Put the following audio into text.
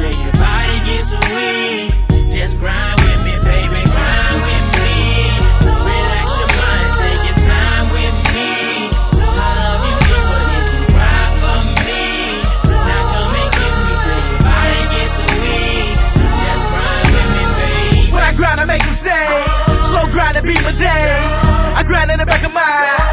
till your body gets so weak. Just grind with me, baby, grind with me. Relax your mind, take your time with me. I love you deeper if you cry for me. Now come and kiss me till your body gets so weak. Just grind with me, baby. When I grind, I make them say, slow grind and beat my day. I grind in the back of my